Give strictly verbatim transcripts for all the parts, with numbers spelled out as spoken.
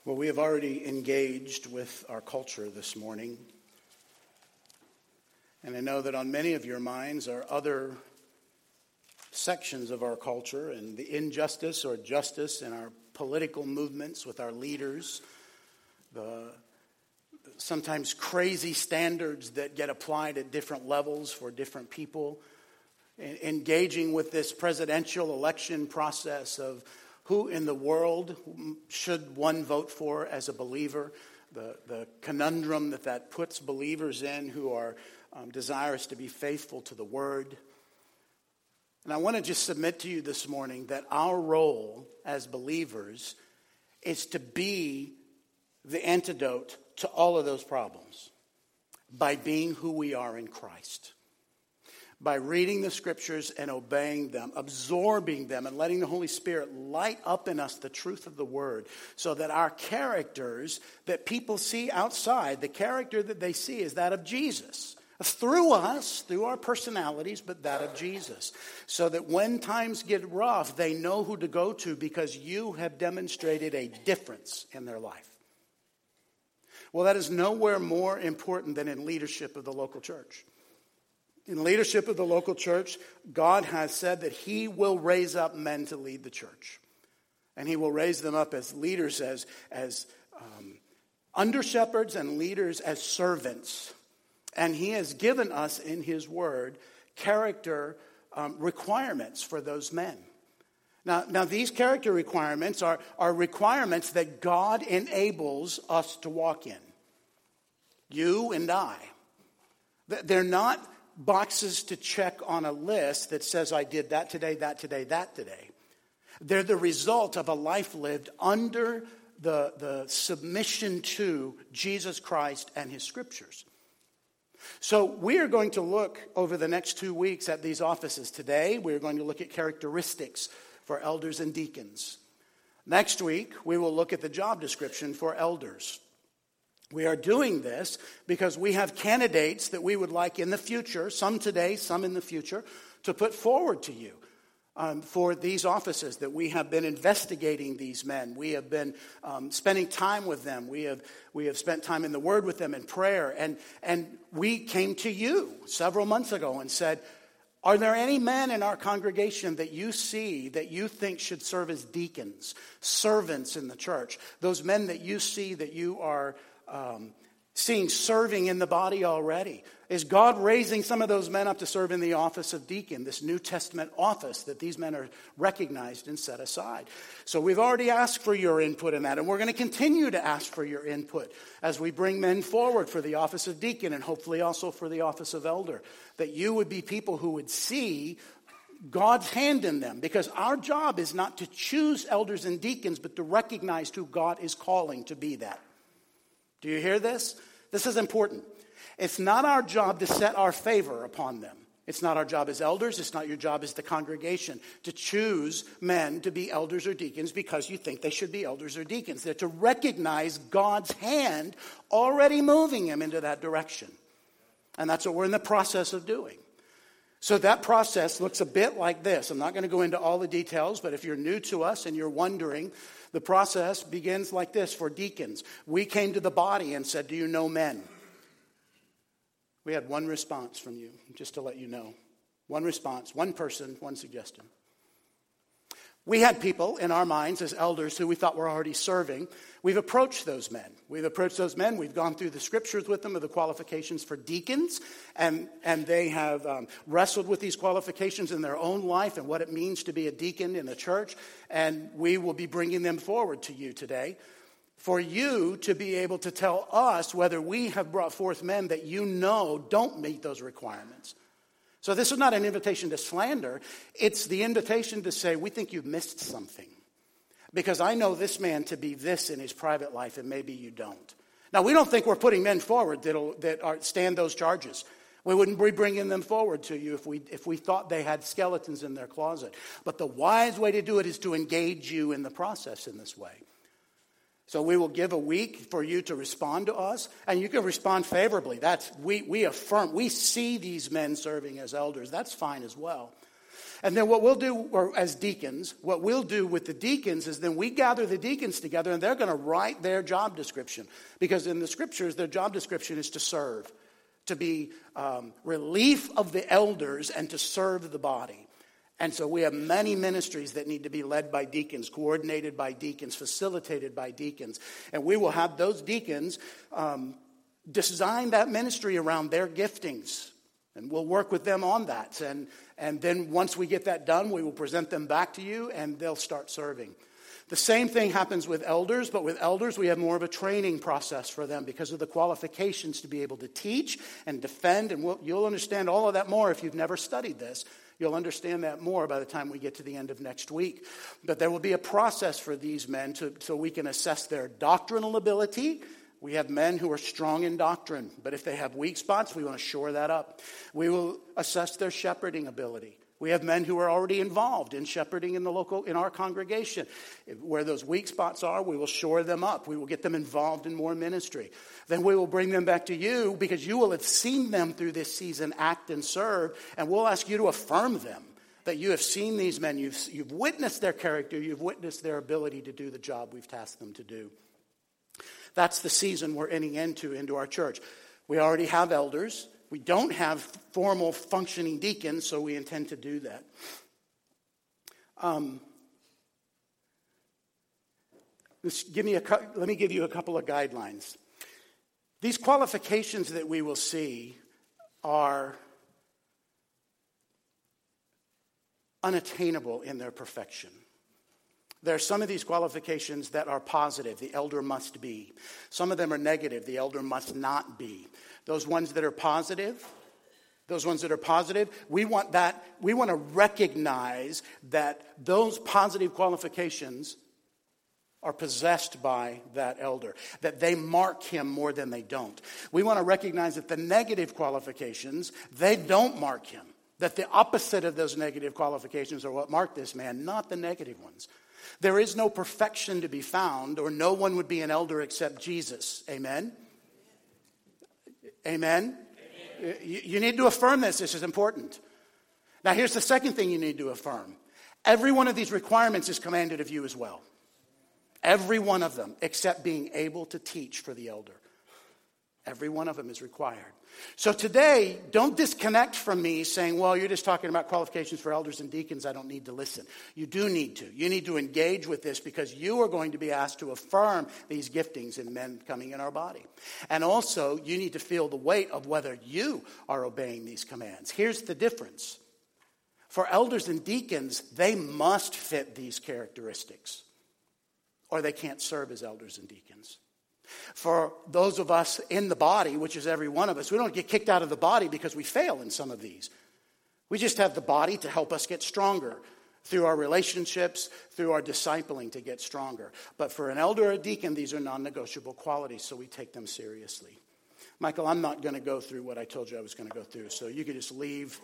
Well, we have already engaged with our culture this morning. And I know that on many of your minds are other sections of our culture and the injustice or justice in our political movements with our leaders, the sometimes crazy standards that get applied at different levels for different people, engaging with this presidential election process of who in the world should one vote for as a believer, the, the conundrum that that puts believers in who are um, desirous to be faithful to the word. And I want to just submit to you this morning that our role as believers is to be the antidote to all of those problems by being who we are in Christ. By reading the scriptures and obeying them, absorbing them, and letting the Holy Spirit light up in us the truth of the word, so that our characters that people see outside, the character that they see is that of Jesus. Through us, through our personalities, but that of Jesus. So that when times get rough, they know who to go to because you have demonstrated a difference in their life. Well, that is nowhere more important than in leadership of the local church. In leadership of the local church, God has said that he will raise up men to lead the church. And he will raise them up as leaders, as, as um, under-shepherds and leaders as servants. And he has given us in his word character um, requirements for those men. Now, now these character requirements are, are requirements that God enables us to walk in. You and I. They're not boxes to check on a list that says I did that today, that today, that today. They're the result of a life lived under the, the submission to Jesus Christ and his scriptures. So we are going to look over the next two weeks at these offices. Today, we're going to look at characteristics for elders and deacons. Next week, we will look at the job description for elders. We are doing this because we have candidates that we would like in the future, some today, some in the future, to put forward to you um, for these offices that we have been investigating these men. We have been um, spending time with them. We have we have spent time in the Word with them in prayer. And, and we came to you several months ago and said, are there any men in our congregation that you see that you think should serve as deacons, servants in the church? Those men that you see that you are Um, seeing serving in the body already. Is God raising some of those men up to serve in the office of deacon, this New Testament office that these men are recognized and set aside? So we've already asked for your input in that, and we're going to continue to ask for your input as we bring men forward for the office of deacon and hopefully also for the office of elder, that you would be people who would see God's hand in them, because our job is not to choose elders and deacons, but to recognize who God is calling to be that. Do you hear this? This is important. It's not our job to set our favor upon them. It's not our job as elders. It's not your job as the congregation to choose men to be elders or deacons because you think they should be elders or deacons. They're to recognize God's hand already moving them into that direction. And that's what we're in the process of doing. So that process looks a bit like this. I'm not going to go into all the details, but if you're new to us and you're wondering, the process begins like this for deacons. We came to the body and said, do you know men? We had one response from you, just to let you know. One response, one person, one suggestion. We had people in our minds as elders who we thought were already serving. We've approached those men. We've approached those men. We've gone through the scriptures with them of the qualifications for deacons. And, and they have um, wrestled with these qualifications in their own life and what it means to be a deacon in the church. And we will be bringing them forward to you today for you to be able to tell us whether we have brought forth men that you know don't meet those requirements. So this is not an invitation to slander. It's the invitation to say, we think you've missed something. Because I know this man to be this in his private life, and maybe you don't. Now, we don't think we're putting men forward that'll, that are, stand those charges. We wouldn't be bringing them forward to you if we, if we thought they had skeletons in their closet. But the wise way to do it is to engage you in the process in this way. So we will give a week for you to respond to us, and you can respond favorably. That's we we affirm, we see these men serving as elders. That's fine as well. And then what we'll do, or as deacons, what we'll do with the deacons is then we gather the deacons together and they're going to write their job description. Because in the scriptures, their job description is to serve, to be um, relief of the elders and to serve the body. And so we have many ministries that need to be led by deacons, coordinated by deacons, facilitated by deacons. And we will have those deacons um, design that ministry around their giftings. And we'll work with them on that. And, and then once we get that done, we will present them back to you and they'll start serving. The same thing happens with elders, but with elders we have more of a training process for them because of the qualifications to be able to teach and defend. And we'll, you'll understand all of that more if you've never studied this. You'll understand that more by the time we get to the end of next week. But there will be a process for these men to, so we can assess their doctrinal ability. We have men who are strong in doctrine, but if they have weak spots, we want to shore that up. We will assess their shepherding ability. We have men who are already involved in shepherding in the local, in our congregation. Where those weak spots are, we will shore them up. We will get them involved in more ministry. Then we will bring them back to you because you will have seen them through this season act and serve, and we'll ask you to affirm them. That you have seen these men, you've, you've witnessed their character, you've witnessed their ability to do the job we've tasked them to do. That's the season we're entering into, into our church. We already have elders. We don't have formal functioning deacons, so we intend to do that. Um, let's give me a, let me give you a couple of guidelines. These qualifications that we will see are unattainable in their perfection. There are some of these qualifications that are positive. The elder must be. Some of them are negative. The elder must not be. Those ones that are positive, those ones that are positive, we want that, we want to recognize that those positive qualifications are possessed by that elder, that they mark him more than they don't. We want to recognize that the negative qualifications, they don't mark him. That the opposite of those negative qualifications are what mark this man, not the negative ones. There is no perfection to be found, or no one would be an elder except Jesus. Amen? Amen? Amen. You, you need to affirm this. This is important. Now, here's the second thing you need to affirm. Every one of these requirements is commanded of you as well. Every one of them, except being able to teach for the elder. Every one of them is required. So today, don't disconnect from me saying, well, you're just talking about qualifications for elders and deacons. I don't need to listen. You do need to. You need to engage with this because you are going to be asked to affirm these giftings in men coming in our body. And also, you need to feel the weight of whether you are obeying these commands. Here's the difference. For elders and deacons, they must fit these characteristics, or they can't serve as elders and deacons. For those of us in the body, which is every one of us, we don't get kicked out of the body because we fail in some of these. We just have the body to help us get stronger through our relationships, through our discipling to get stronger. But for an elder or a deacon, these are non-negotiable qualities, so we take them seriously. Michael, I'm not going to go through what I told you I was going to go through, so you can just leave.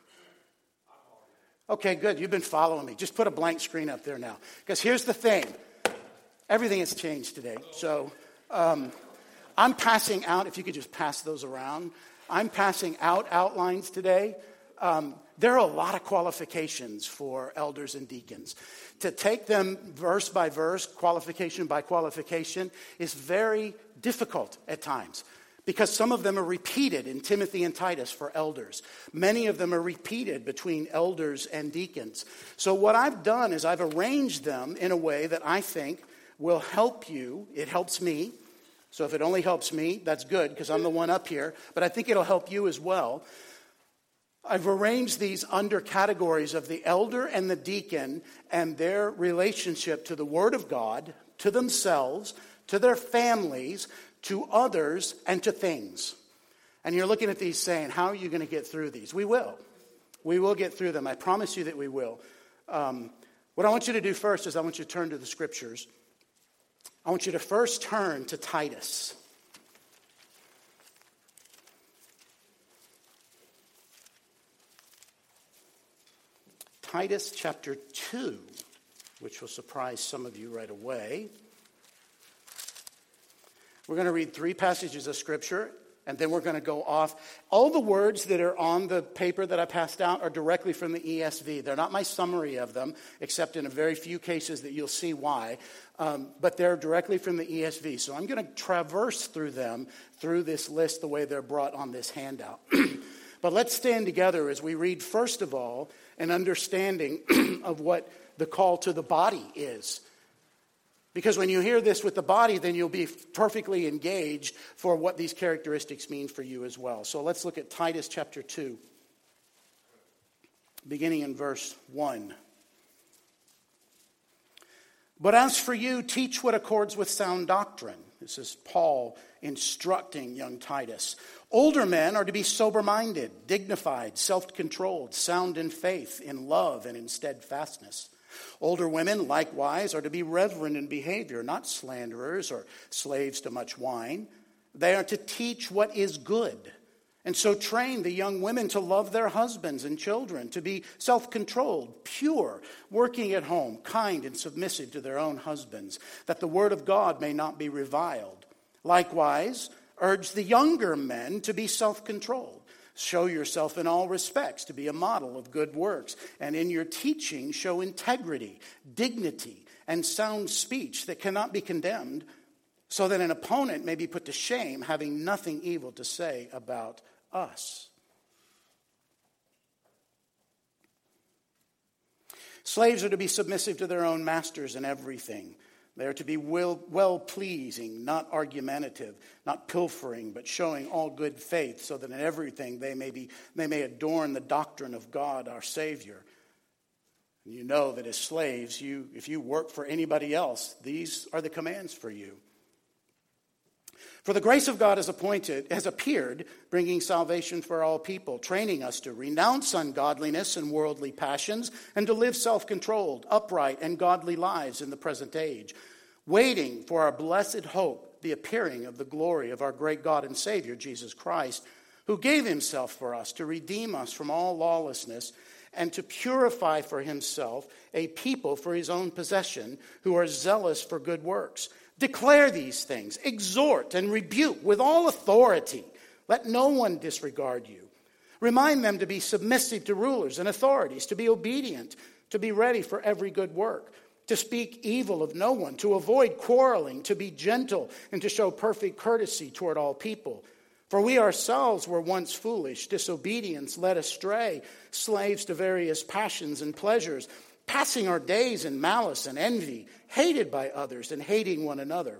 Okay, good. You've been following me. Just put a blank screen up there now. Because here's the thing. Everything has changed today, so... Um, I'm passing out, if you could just pass those around. I'm passing out outlines today. Um, there are a lot of qualifications for elders and deacons. To take them verse by verse, qualification by qualification, is very difficult at times. Because some of them are repeated in Timothy and Titus for elders. Many of them are repeated between elders and deacons. So what I've done is I've arranged them in a way that I think will help you. It helps me. So if it only helps me, that's good because I'm the one up here. But I think it'll help you as well. I've arranged these under categories of the elder and the deacon and their relationship to the Word of God, to themselves, to their families, to others, and to things. And you're looking at these saying, how are you going to get through these? We will. We will get through them. I promise you that we will. Um, what I want you to do first is I want you to turn to the Scriptures. I want you to first turn to Titus. Titus chapter two, which will surprise some of you right away. We're going to read three passages of Scripture. and then we're going to go off. All the words that are on the paper that I passed out are directly from the E S V. They're not my summary of them, except in a very few cases that you'll see why. Um, but they're directly from the E S V. So I'm going to traverse through them, through this list, the way they're brought on this handout. But let's stand together as we read, first of all, an understanding of what the call to the body is. Because when you hear this with the body, then you'll be perfectly engaged for what these characteristics mean for you as well. So let's look at Titus chapter two, beginning in verse one. But as for you, teach what accords with sound doctrine. This is Paul instructing young Titus. Older men are to be sober-minded, dignified, self-controlled, sound in faith, in love, and in steadfastness. Older women, likewise, are to be reverent in behavior, not slanderers or slaves to much wine. They are to teach what is good, and so train the young women to love their husbands and children, to be self-controlled, pure, working at home, kind and submissive to their own husbands, that the word of God may not be reviled. Likewise, urge the younger men to be self-controlled. Show yourself in all respects to be a model of good works, and in your teaching show integrity, dignity, and sound speech that cannot be condemned, so that an opponent may be put to shame, having nothing evil to say about us. Slaves are to be submissive to their own masters in everything. They are to be well-pleasing, not argumentative, not pilfering, but showing all good faith, so that in everything they may be they may adorn the doctrine of God, our Savior. And you know that as slaves, you if you work for anybody else, these are the commands for you. For the grace of God has appointed, has appeared, bringing salvation for all people, training us to renounce ungodliness and worldly passions, and to live self-controlled, upright, and godly lives in the present age, waiting for our blessed hope, the appearing of the glory of our great God and Savior, Jesus Christ, who gave himself for us to redeem us from all lawlessness and to purify for himself a people for his own possession who are zealous for good works. Declare these things, exhort and rebuke with all authority. Let no one disregard you. Remind them to be submissive to rulers and authorities, to be obedient, to be ready for every good work, to speak evil of no one, to avoid quarreling, to be gentle, and to show perfect courtesy toward all people. For we ourselves were once foolish, disobedience led astray, slaves to various passions and pleasures, passing our days in malice and envy, hated by others and hating one another.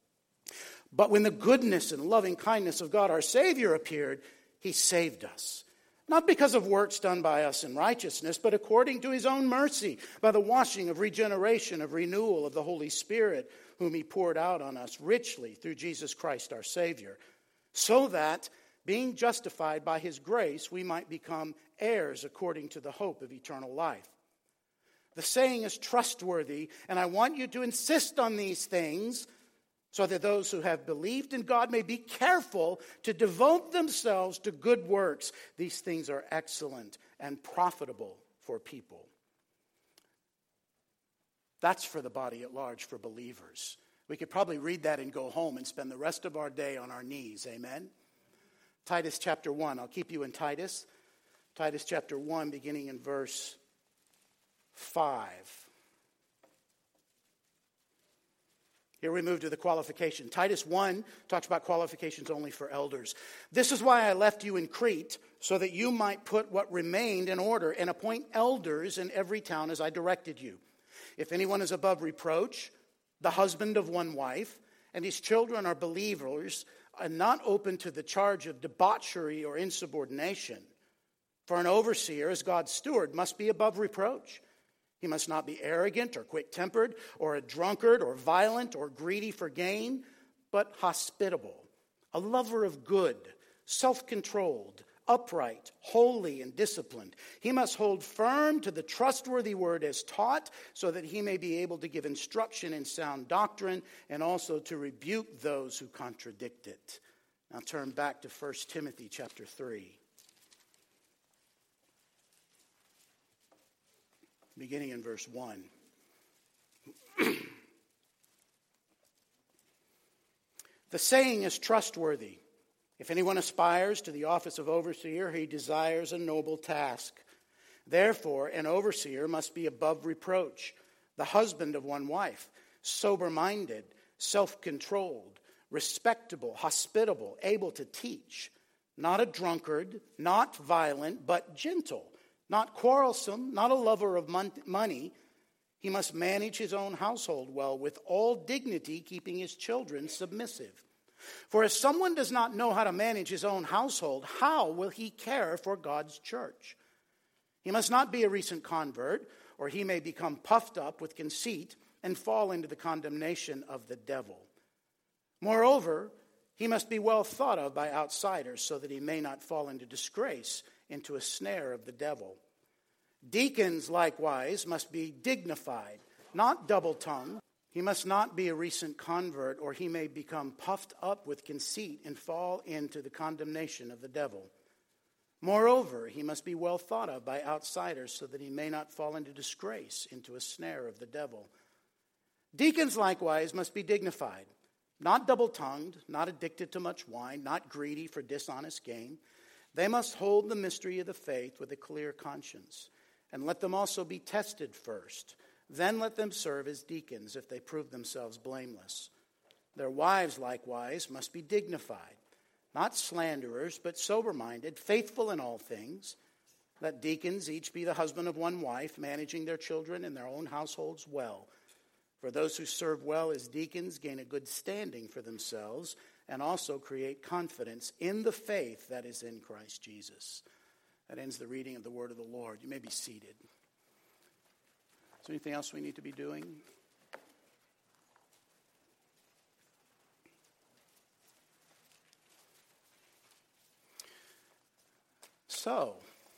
But when the goodness and loving kindness of God our Savior appeared, he saved us. Not because of works done by us in righteousness, but according to his own mercy, by the washing of regeneration, of renewal of the Holy Spirit, whom he poured out on us richly through Jesus Christ our Savior, so that, being justified by his grace, we might become heirs according to the hope of eternal life. The saying is trustworthy, and I want you to insist on these things so that those who have believed in God may be careful to devote themselves to good works. These things are excellent and profitable for people. That's for the body at large, for believers. We could probably read that and go home and spend the rest of our day on our knees. Amen? Titus chapter one. I'll keep you in Titus. Titus chapter one, beginning in verse five. Here we move to the qualification. Titus one talks about qualifications only for elders. This is why I left you in Crete, so that you might put what remained in order and appoint elders in every town as I directed you. If anyone is above reproach, the husband of one wife, and his children are believers, and not open to the charge of debauchery or insubordination. For an overseer, as God's steward, must be above reproach. He must not be arrogant or quick-tempered or a drunkard or violent or greedy for gain, but hospitable, a lover of good, self-controlled, upright, holy, and disciplined. He must hold firm to the trustworthy word as taught, so that he may be able to give instruction in sound doctrine and also to rebuke those who contradict it. Now turn back to First Timothy chapter three. Beginning in verse one. The saying is trustworthy. If anyone aspires to the office of overseer, he desires a noble task. Therefore, an overseer must be above reproach, the husband of one wife, sober-minded, self-controlled, respectable, hospitable, able to teach, not a drunkard, not violent, but gentle, not quarrelsome, not a lover of mon- money. He must manage his own household well, with all dignity, keeping his children submissive. For if someone does not know how to manage his own household, how will he care for God's church? He must not be a recent convert, or he may become puffed up with conceit and fall into the condemnation of the devil. Moreover, he must be well thought of by outsiders, so that he may not fall into disgrace, into a snare of the devil. Deacons, likewise, must be dignified, not double-tongued. He must not be a recent convert, or he may become puffed up with conceit and fall into the condemnation of the devil. Moreover, he must be well thought of by outsiders, so that he may not fall into disgrace, into a snare of the devil. Deacons, likewise, must be dignified, not double-tongued, not addicted to much wine, not greedy for dishonest gain. They must hold the mystery of the faith with a clear conscience, and let them also be tested first. Then let them serve as deacons if they prove themselves blameless. Their wives, likewise, must be dignified, not slanderers, but sober-minded, faithful in all things. Let deacons each be the husband of one wife, managing their children and their own households well. For those who serve well as deacons gain a good standing for themselves and also create confidence in the faith that is in Christ Jesus. That ends the reading of the word of the Lord. You may be seated. Is there anything else we need to be doing? So,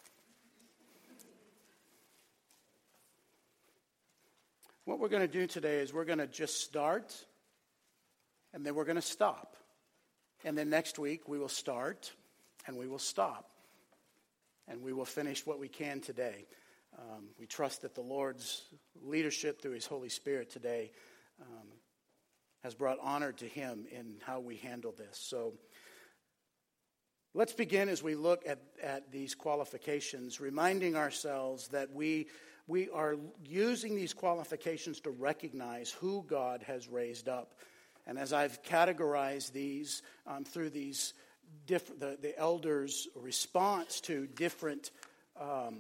what we're going to do today is we're going to just start, and then we're going to stop. And then next week we will start, and we will stop. And we will finish what we can today. Um, we trust that the Lord's leadership through his Holy Spirit today um, has brought honor to him in how we handle this. So let's begin as we look at, at these qualifications, reminding ourselves that we, we are using these qualifications to recognize who God has raised up. And as I've categorized these um, through these different, the, the elders' response to different um,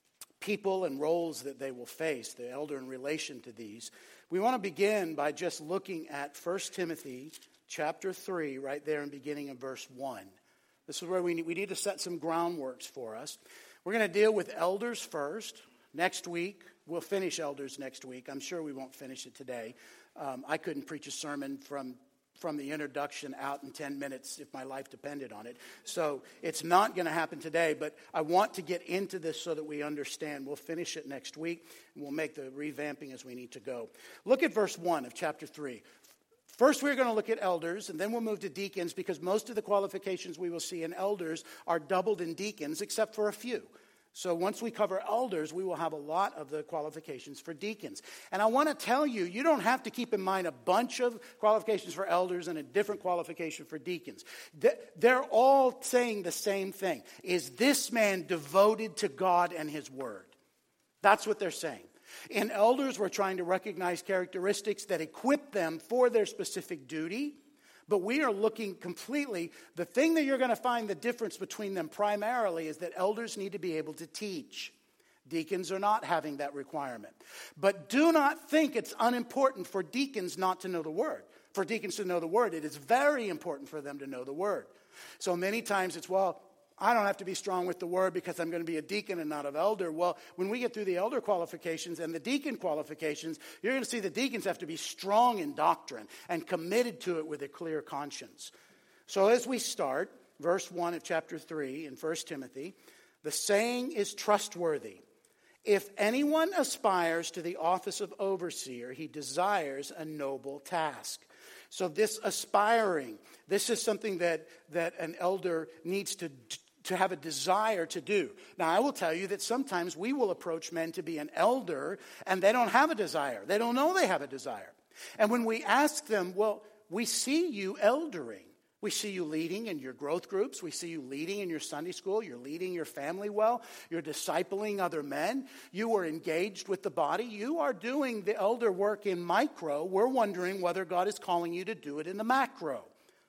people and roles that they will face, the elder in relation to these, we want to begin by just looking at First Timothy chapter three, right there in beginning of verse one. This is where we need, we need to set some groundworks for us. We're going to deal with elders first. Next week, we'll finish elders next week. I'm sure we won't finish it today. Um, I couldn't preach a sermon from from the introduction out in ten minutes if my life depended on it. So it's not going to happen today, but I want to get into this so that we understand. We'll finish it next week, and we'll make the revamping as we need to go. Look at verse one of chapter three. First, we're going to look at elders, and then we'll move to deacons, because most of the qualifications we will see in elders are doubled in deacons, except for a few. So once we cover elders, we will have a lot of the qualifications for deacons. And I want to tell you, you don't have to keep in mind a bunch of qualifications for elders and a different qualification for deacons. They're all saying the same thing. Is this man devoted to God and his word? That's what they're saying. In elders, we're trying to recognize characteristics that equip them for their specific duty. But we are looking completely, the thing that you're going to find the difference between them primarily is that elders need to be able to teach. Deacons are not having that requirement. But do not think it's unimportant for deacons not to know the word. For deacons to know the word, it is very important for them to know the word. So many times it's, well, I don't have to be strong with the word because I'm going to be a deacon and not an elder. Well, when we get through the elder qualifications and the deacon qualifications, you're going to see the deacons have to be strong in doctrine and committed to it with a clear conscience. So as we start, verse one of chapter three in First Timothy, the saying is trustworthy. If anyone aspires to the office of overseer, he desires a noble task. So this aspiring, this is something that, that an elder needs to to have a desire to do. Now, I will tell you that sometimes we will approach men to be an elder, and they don't have a desire. They don't know they have a desire. And when we ask them, well, we see you eldering. We see you leading in your growth groups. We see you leading in your Sunday school. You're leading your family well. You're discipling other men. You are engaged with the body. You are doing the elder work in micro. We're wondering whether God is calling you to do it in the macro.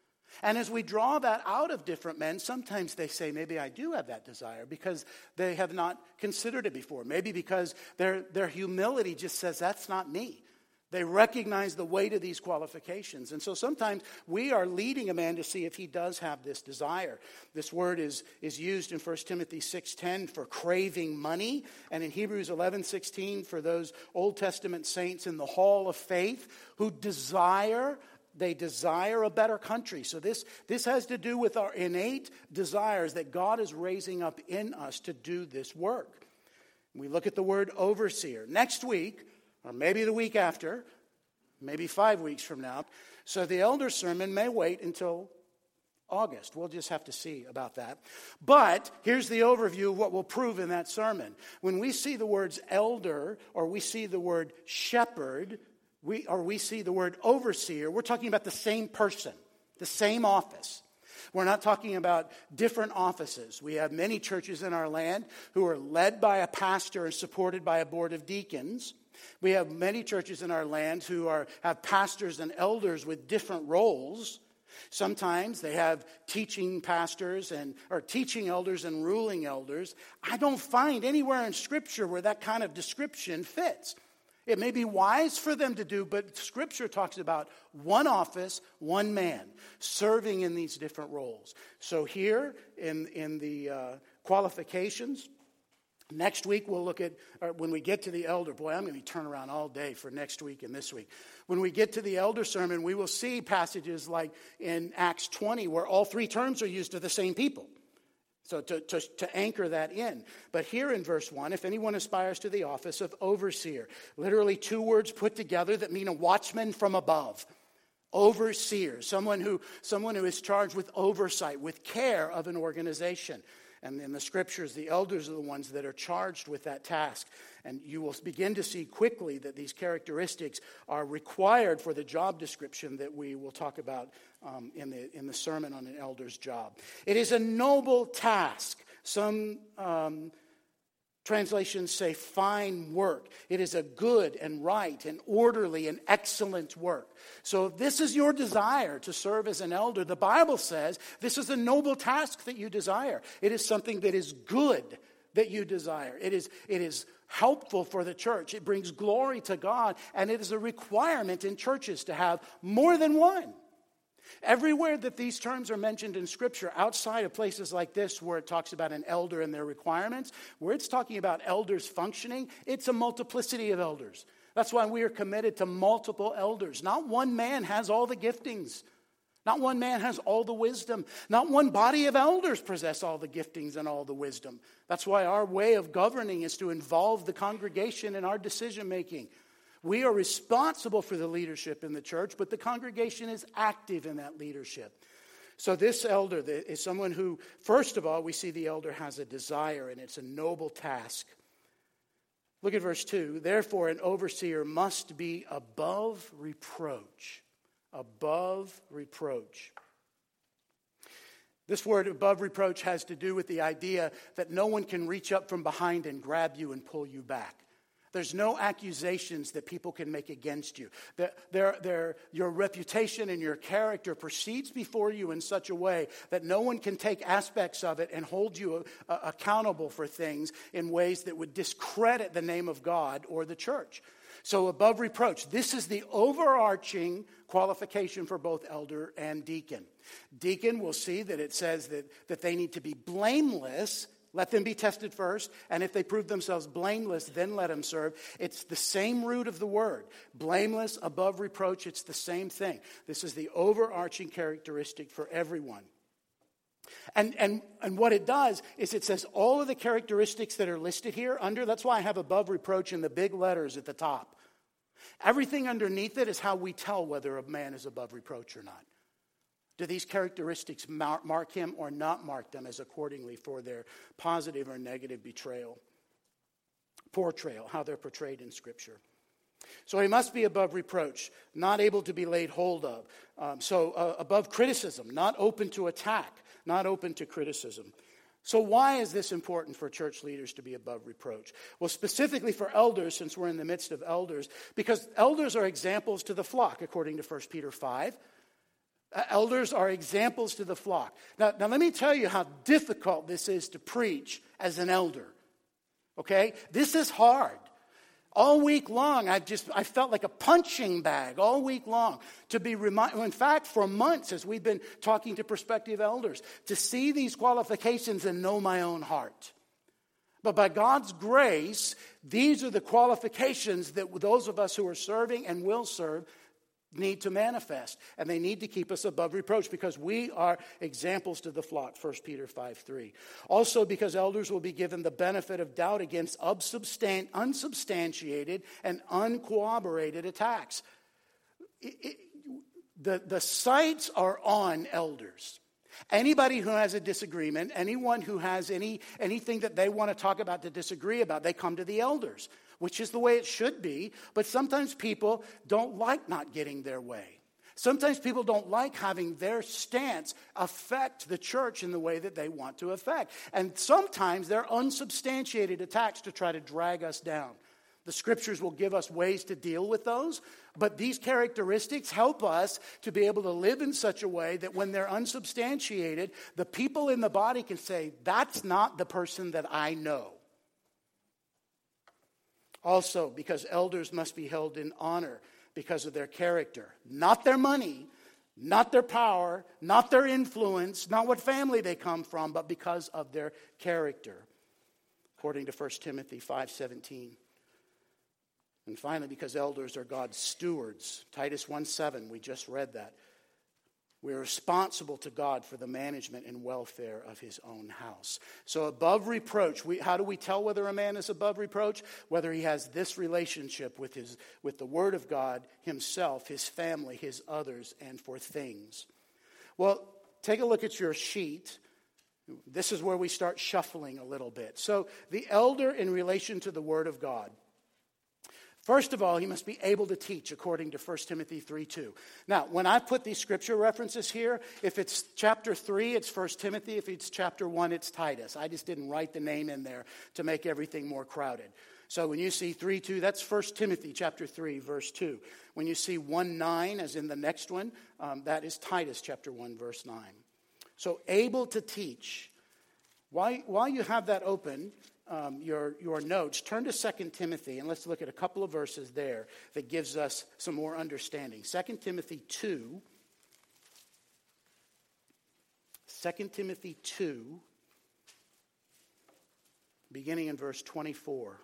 And as we draw that out of different men, sometimes they say, maybe I do have that desire because they have not considered it before. Maybe because their, their humility just says, that's not me. They recognize the weight of these qualifications. And so sometimes we are leading a man to see if he does have this desire. This word is, is used in First Timothy six ten for craving money, and in Hebrews eleven sixteen for those Old Testament saints in the hall of faith who desire, they desire a better country. So this, this has to do with our innate desires that God is raising up in us to do this work. We look at the word overseer. Next week, or maybe the week after, maybe five weeks from now. So the elder sermon may wait until August. We'll just have to see about that. But here's the overview of what we'll prove in that sermon. When we see the words elder, or we see the word shepherd, we or we see the word overseer, we're talking about the same person, the same office. We're not talking about different offices. We have many churches in our land who are led by a pastor and supported by a board of deacons. We have many churches in our land who are have pastors and elders with different roles. Sometimes they have teaching pastors and or teaching elders and ruling elders. I don't find anywhere in Scripture where that kind of description fits. It may be wise for them to do, but Scripture talks about one office, one man, serving in these different roles. So here in, in the uh, qualifications, next week we'll look at, or when we get to the elder, boy, I'm going to be turning around all day for next week and this week. When we get to the elder sermon, we will see passages like in Acts twenty where all three terms are used to the same people. So to, to, to anchor that in. But here in verse one, if anyone aspires to the office of overseer, literally two words put together that mean a watchman from above. Overseer, someone who, someone who is charged with oversight, with care of an organization. And in the Scriptures, the elders are the ones that are charged with that task. And you will begin to see quickly that these characteristics are required for the job description that we will talk about um, in the in the sermon on an elder's job. It is a noble task. Some um, translations say fine work. It is a good and right and orderly and excellent work. So if this is your desire to serve as an elder, the Bible says this is a noble task that you desire. It is something that is good that you desire. It is, it is helpful for the church. It brings glory to God, and it is a requirement in churches to have more than one. Everywhere that these terms are mentioned in Scripture, outside of places like this where it talks about an elder and their requirements, where it's talking about elders functioning, it's a multiplicity of elders. That's why we are committed to multiple elders. Not one man has all the giftings. Not one man has all the wisdom. Not one body of elders possess all the giftings and all the wisdom. That's why our way of governing is to involve the congregation in our decision making. We are responsible for the leadership in the church, but the congregation is active in that leadership. So this elder is someone who, first of all, we see the elder has a desire, and it's a noble task. Look at verse two. Therefore, an overseer must be above reproach. Above reproach. This word above reproach has to do with the idea that no one can reach up from behind and grab you and pull you back. There's no accusations that people can make against you. They're, they're, they're, your reputation and your character proceeds before you in such a way that no one can take aspects of it and hold you uh, accountable for things in ways that would discredit the name of God or the church. So above reproach, this is the overarching qualification for both elder and deacon. Deacon, we'll see that it says that, that they need to be blameless. Let them be tested first, and if they prove themselves blameless, then let them serve. It's the same root of the word. Blameless, above reproach, it's the same thing. This is the overarching characteristic for everyone. And, and, and what it does is it says all of the characteristics that are listed here under, that's why I have above reproach in the big letters at the top. Everything underneath it is how we tell whether a man is above reproach or not. Do these characteristics mark him or not mark them as accordingly for their positive or negative betrayal, portrayal, how they're portrayed in Scripture? So he must be above reproach, not able to be laid hold of. Um, so uh, above criticism, not open to attack, not open to criticism. So why is this important for church leaders to be above reproach? Well, specifically for elders, since we're in the midst of elders, because elders are examples to the flock, according to First Peter five. Uh, elders are examples to the flock. Now, now, let me tell you how difficult this is to preach as an elder. Okay? This is hard. All week long, I've just, I felt like a punching bag all week long to be reminded, in fact, for months as we've been talking to prospective elders, to see these qualifications and know my own heart. But by God's grace, these are the qualifications that those of us who are serving and will serve need to manifest. And they need to keep us above reproach because we are examples to the flock, First Peter five three. Also because elders will be given the benefit of doubt against unsubstan- unsubstantiated and uncorroborated attacks. It, it, the, the sights are on elders. Anybody who has a disagreement, anyone who has any anything that they want to talk about to disagree about, they come to the elders, which is the way it should be. But sometimes people don't like not getting their way. Sometimes people don't like having their stance affect the church in the way that they want to affect. And sometimes they're unsubstantiated attacks to try to drag us down. The scriptures will give us ways to deal with those, but these characteristics help us to be able to live in such a way that when they're unsubstantiated, the people in the body can say, that's not the person that I know. Also, because elders must be held in honor because of their character, not their money, not their power, not their influence, not what family they come from, but because of their character, according to First Timothy five seventeen. And finally, because elders are God's stewards. Titus one seven, we just read that. We're responsible to God for the management and welfare of his own house. So above reproach, we, how do we tell whether a man is above reproach? Whether he has this relationship with his, with the Word of God, himself, his family, his others, and for things. Well, take a look at your sheet. This is where we start shuffling a little bit. So the elder in relation to the Word of God. First of all, he must be able to teach according to First Timothy three two. Now, when I put these scripture references here, if it's chapter three, it's First Timothy. If it's chapter one, it's Titus. I just didn't write the name in there to make everything more crowded. So when you see three two, that's First Timothy chapter three, verse two. When you see one nine, as in the next one, um, that is Titus chapter one, verse nine. So able to teach. While, while you have that open, Um, your, your notes, turn to Second Timothy, and let's look at a couple of verses there that gives us some more understanding. Second Timothy two. Second Timothy two, beginning in verse twenty-four.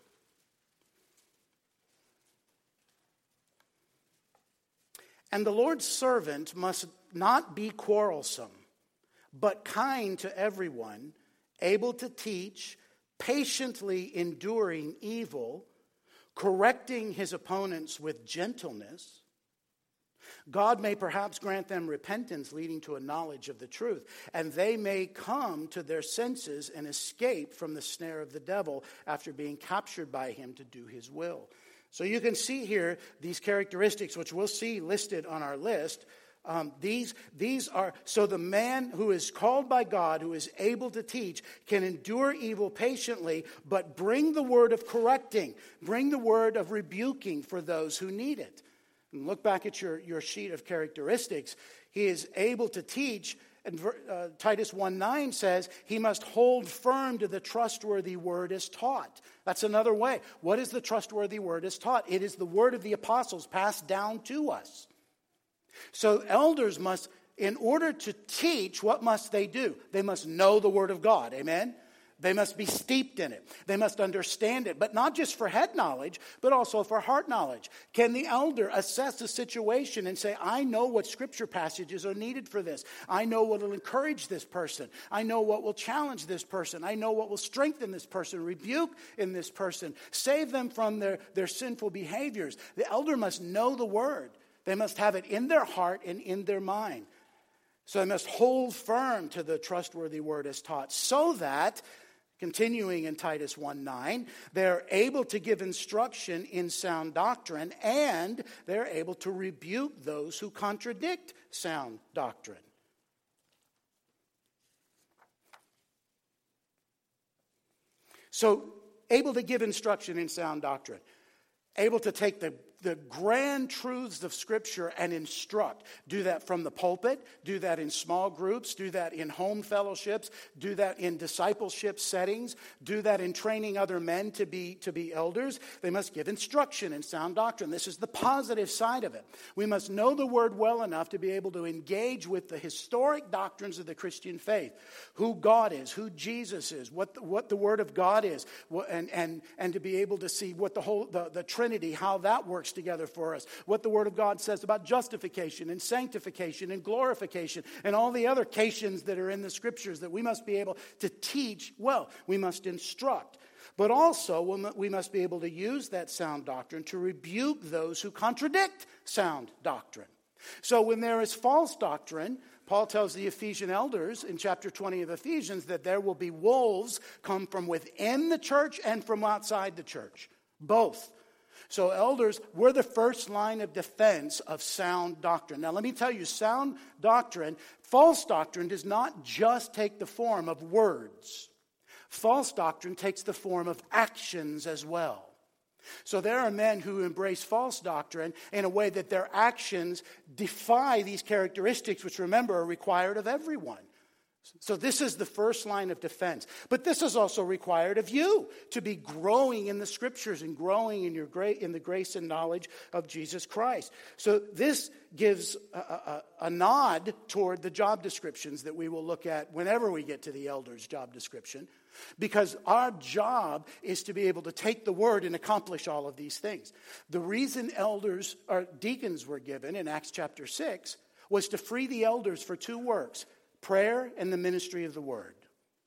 And the Lord's servant must not be quarrelsome, but kind to everyone, able to teach, patiently enduring evil, correcting his opponents with gentleness. God may perhaps grant them repentance leading to a knowledge of the truth, and they may come to their senses and escape from the snare of the devil after being captured by him to do his will. So you can see here these characteristics, which we'll see listed on our list. Um, these, these are, so the man who is called by God, who is able to teach, can endure evil patiently, but bring the word of correcting, bring the word of rebuking for those who need it. And look back at your, your sheet of characteristics. He is able to teach, and uh, Titus one nine says he must hold firm to the trustworthy word as taught. That's another way. What is the trustworthy word as taught? It is the word of the apostles passed down to us. So elders must, in order to teach, what must they do? They must know the Word of God, amen? They must be steeped in it. They must understand it, but not just for head knowledge, but also for heart knowledge. Can the elder assess the situation and say, I know what scripture passages are needed for this. I know what will encourage this person. I know what will challenge this person. I know what will strengthen this person, rebuke in this person, save them from their, their sinful behaviors. The elder must know the Word. They must have it in their heart and in their mind. So they must hold firm to the trustworthy word as taught, so that, Continuing in Titus one nine, they're able to give instruction in sound doctrine, and they're able to rebuke those who contradict sound doctrine. So, able to give instruction in sound doctrine, able to take the the grand truths of Scripture and instruct. Do that from the pulpit, do that in small groups, do that in home fellowships, do that in discipleship settings, do that in training other men to be, to be elders. They must give instruction in sound doctrine. This is the positive side of it. We must know the Word well enough to be able to engage with the historic doctrines of the Christian faith. Who God is, who Jesus is, what the, what the Word of God is, and, and, and to be able to see what the whole, the, the Trinity, how that works together for us, what the Word of God says about justification and sanctification and glorification and all the other cations that are in the Scriptures that we must be able to teach well. We must instruct. But also, we must be able to use that sound doctrine to rebuke those who contradict sound doctrine. So when there is false doctrine, Paul tells the Ephesian elders in chapter twenty of Ephesians that there will be wolves come from within the church and from outside the church. Both. So elders, we're the first line of defense of sound doctrine. Now let me tell you, sound doctrine, false doctrine does not just take the form of words. False doctrine takes the form of actions as well. So there are men who embrace false doctrine in a way that their actions defy these characteristics, which remember are required of everyone. So this is the first line of defense. But this is also required of you to be growing in the Scriptures and growing in your gra- in the grace and knowledge of Jesus Christ. So this gives a, a, a nod toward the job descriptions that we will look at whenever we get to the elder's job description. Because our job is to be able to take the word and accomplish all of these things. The reason elders or deacons were given in Acts chapter six was to free the elders for two works: prayer and the ministry of the word.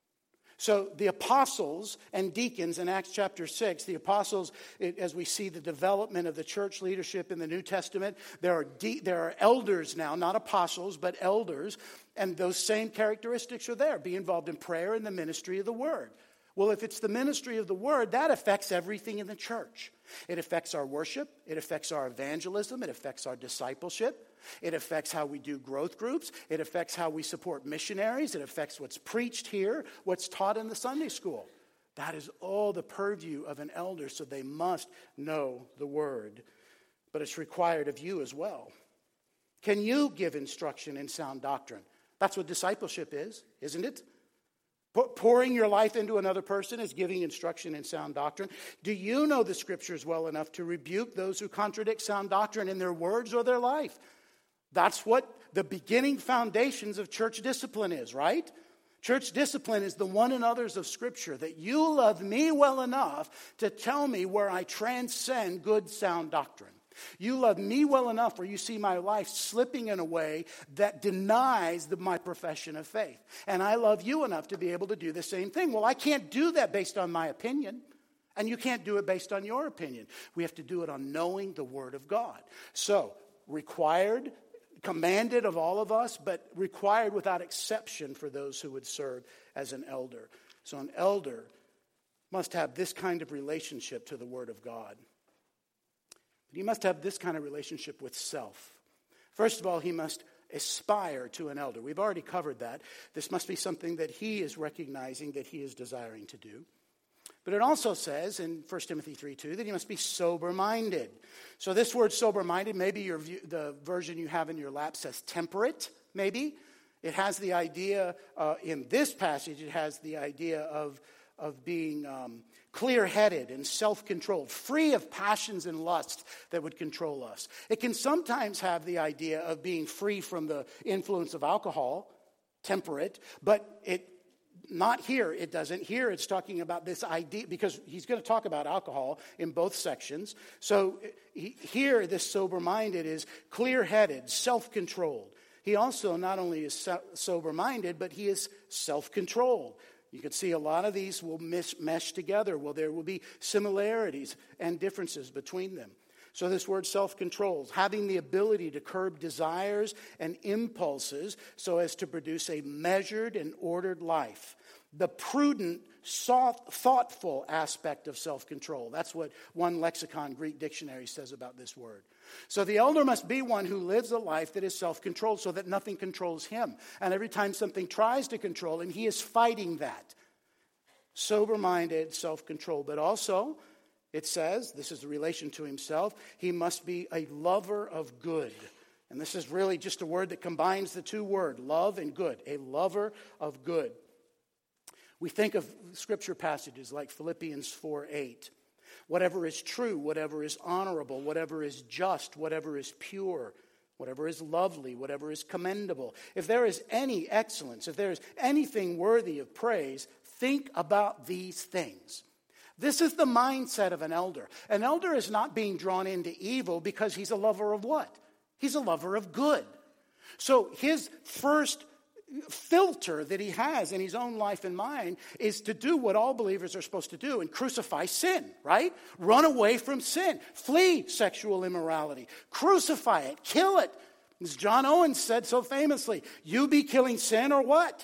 So the apostles and deacons in Acts chapter six, the apostles, as we see the development of the church leadership in the New Testament, there are de- there are elders now, not apostles, but elders, and those same characteristics are there. Be involved in prayer and the ministry of the word. Well, if it's the ministry of the word, that affects everything in the church. It affects our worship. It affects our evangelism. It affects our discipleship. It affects how we do growth groups. It affects how we support missionaries. It affects what's preached here, what's taught in the Sunday school. That is all the purview of an elder, so they must know the word. But it's required of you as well. Can you give instruction in sound doctrine? That's what discipleship is, isn't it? Pouring your life into another person is giving instruction in sound doctrine. Do you know the Scriptures well enough to rebuke those who contradict sound doctrine in their words or their life? That's what the beginning foundations of church discipline is, right? Church discipline is the one another's of Scripture, that you love me well enough to tell me where I transcend good sound doctrine. You love me well enough where you see my life slipping in a way that denies the, my profession of faith. And I love you enough to be able to do the same thing. Well, I can't do that based on my opinion. And you can't do it based on your opinion. We have to do it on knowing the Word of God. So, required, commanded of all of us, but required without exception for those who would serve as an elder. So an elder must have this kind of relationship to the Word of God. He must have this kind of relationship with self. First of all, he must aspire to an elder. We've already covered that. This must be something that he is recognizing that he is desiring to do. But it also says in First Timothy three two that he must be sober-minded. So this word sober-minded, maybe your view, the version you have in your lap says temperate, maybe. It has the idea, uh, in this passage, it has the idea of, of being um, clear-headed and self-controlled, free of passions and lusts that would control us. It can sometimes have the idea of being free from the influence of alcohol, temperate, but it not here, it doesn't. Here it's talking about this idea, because he's going to talk about alcohol in both sections. So he, here, this sober-minded is clear-headed, self-controlled. He also not only is so, sober-minded, but he is self-controlled. You can see a lot of these will mesh, mesh together. Well, there will be similarities and differences between them. So this word self-control, having the ability to curb desires and impulses so as to produce a measured and ordered life. the prudent, soft, thoughtful aspect of self-control. That's what one lexicon Greek dictionary says about this word. So the elder must be one who lives a life that is self-controlled so that nothing controls him. And every time something tries to control him, he is fighting that. Sober-minded, self-controlled. But also, it says, this is the relation to himself, he must be a lover of good. And this is really just a word that combines the two words, love and good. A lover of good. We think of scripture passages like Philippians four eight. Whatever is true, whatever is honorable, whatever is just, whatever is pure, whatever is lovely, whatever is commendable. If there is any excellence, if there is anything worthy of praise, think about these things. This is the mindset of an elder. An elder is not being drawn into evil because he's a lover of what? He's a lover of good. So his first filter that he has in his own life and mind is to do what all believers are supposed to do and crucify sin, right? Run away from sin. Flee sexual immorality. Crucify it. Kill it. As John Owen said so famously, you be killing sin or what?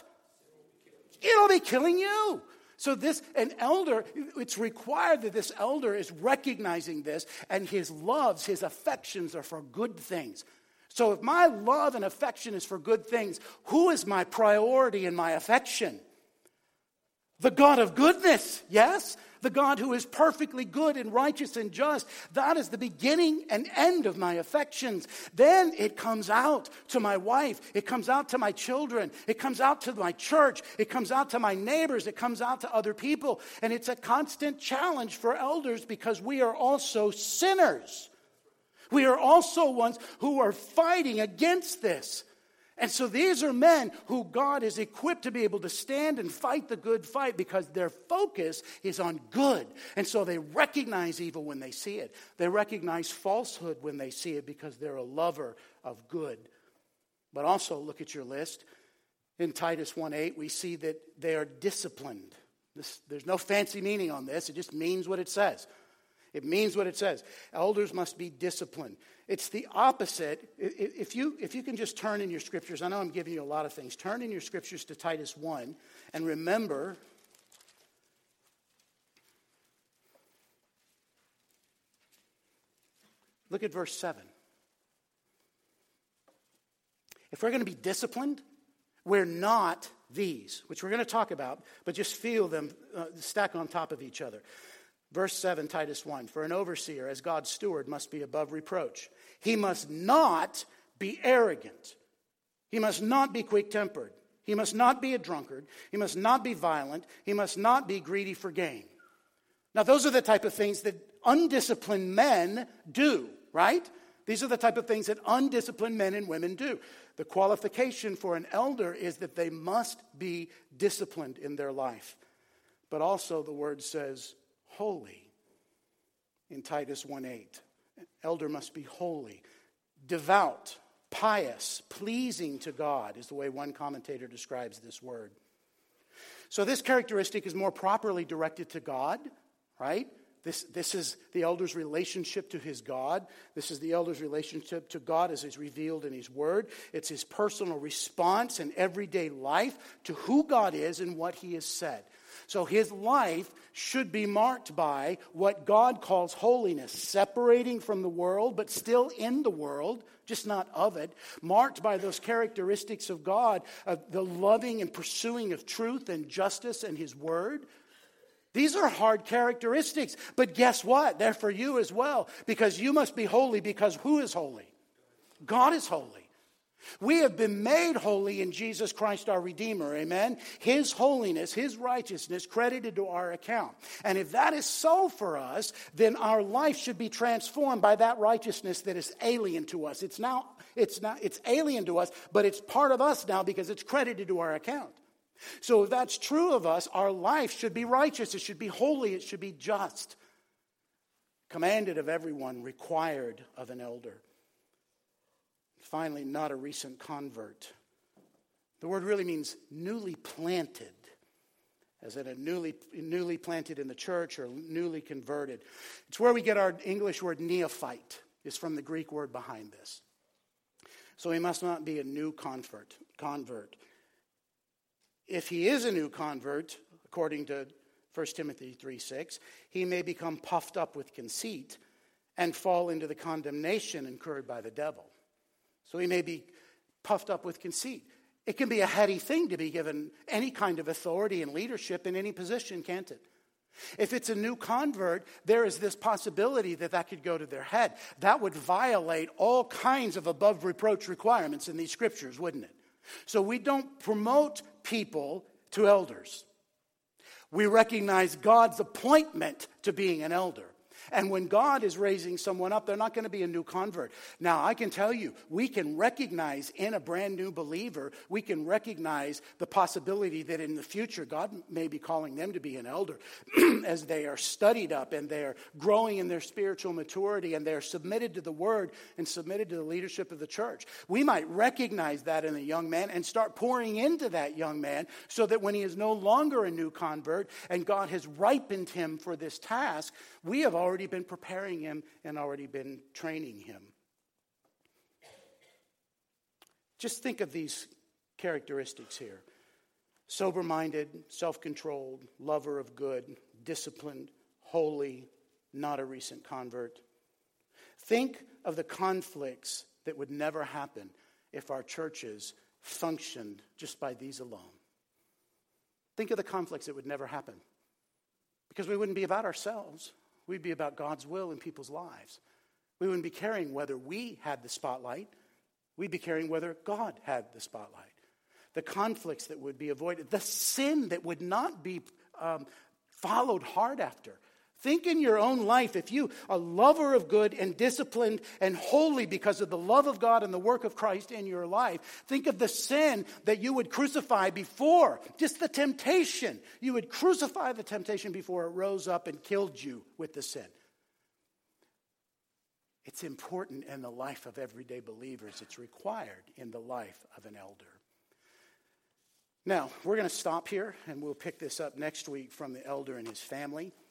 It'll be killing you. So this, an elder, it's required that this elder is recognizing this, and his loves, his affections are for good things. So if my love and affection is for good things, who is my priority in my affection? The God of goodness, yes? The God who is perfectly good and righteous and just. That is the beginning and end of my affections. Then it comes out to my wife. It comes out to my children. It comes out to my church. It comes out to my neighbors. It comes out to other people. And it's a constant challenge for elders because we are also sinners. We are also ones who are fighting against this. And so these are men who God is equipped to be able to stand and fight the good fight because their focus is on good. And so they recognize evil when they see it. They recognize falsehood when they see it because they're a lover of good. But also, look at your list. In Titus one eight, we see that they are disciplined. This, there's no fancy meaning on this. It just means what it says. It means what it says. Elders must be disciplined. It's the opposite. If you, if you can just turn in your scriptures, I know I'm giving you a lot of things. Turn in your scriptures to Titus one and remember, look at verse seven. If we're going to be disciplined, we're not these, which we're going to talk about, but just feel them uh, stack on top of each other. Verse seven, Titus one, for an overseer as God's steward must be above reproach. He must not be arrogant. He must not be quick-tempered. He must not be a drunkard. He must not be violent. He must not be greedy for gain. Now, those are the type of things that undisciplined men do, right? These are the type of things that undisciplined men and women do. The qualification for an elder is that they must be disciplined in their life. But also the word says holy in Titus one eight. An elder must be holy, devout, pious, pleasing to God is the way one commentator describes this word. So this characteristic is more properly directed to God, right? This, this is the elder's relationship to his God. This is the elder's relationship to God as is revealed in his word. It's his personal response in everyday life to who God is and what he has said. So his life should be marked by what God calls holiness, separating from the world, but still in the world, just not of it, marked by those characteristics of God, of the loving and pursuing of truth and justice and his word. These are hard characteristics, but guess what? They're for you as well, because you must be holy because who is holy? God is holy. We have been made holy in Jesus Christ our Redeemer, amen? His holiness, his righteousness credited to our account. And if that is so for us, then our life should be transformed by that righteousness that is alien to us. It's now, it's not, it's alien to us, but it's part of us now because it's credited to our account. So if that's true of us, our life should be righteous, it should be holy, it should be just. Commanded of everyone, required of an elder. Finally, not a recent convert. The word really means newly planted, as in a newly, newly planted in the church or newly converted. It's where we get our English word neophyte. It's from the Greek word behind this. So he must not be a new convert. convert. If he is a new convert, according to First Timothy three six, he may become puffed up with conceit and fall into the condemnation incurred by the devil. So he may be puffed up with conceit. It can be a heady thing to be given any kind of authority and leadership in any position, can't it? If it's a new convert, there is this possibility that that could go to their head. That would violate all kinds of above reproach requirements in these scriptures, wouldn't it? So we don't promote people to elders. We recognize God's appointment to being an elder. And when God is raising someone up, they're not going to be a new convert. Now, I can tell you, we can recognize in a brand new believer, we can recognize the possibility that in the future, God may be calling them to be an elder as they are studied up and they are growing in their spiritual maturity and they are submitted to the word and submitted to the leadership of the church. We might recognize that in a young man and start pouring into that young man so that when he is no longer a new convert and God has ripened him for this task, we have already been preparing him and already been training him. Just think of these characteristics here. Sober-minded, self-controlled, lover of good, disciplined, holy, not a recent convert. Think of the conflicts that would never happen if our churches functioned just by these alone. Think of the conflicts that would never happen. Because we wouldn't be about ourselves. We'd be about God's will in people's lives. We wouldn't be caring whether we had the spotlight. We'd be caring whether God had the spotlight. The conflicts that would be avoided. The sin that would not be um, followed hard after. Think in your own life, if you, a lover of good and disciplined and holy because of the love of God and the work of Christ in your life, think of the sin that you would crucify before, just the temptation. You would crucify the temptation before it rose up and killed you with the sin. It's important in the life of everyday believers. It's required in the life of an elder. Now, we're going to stop here, and we'll pick this up next week from the elder and his family.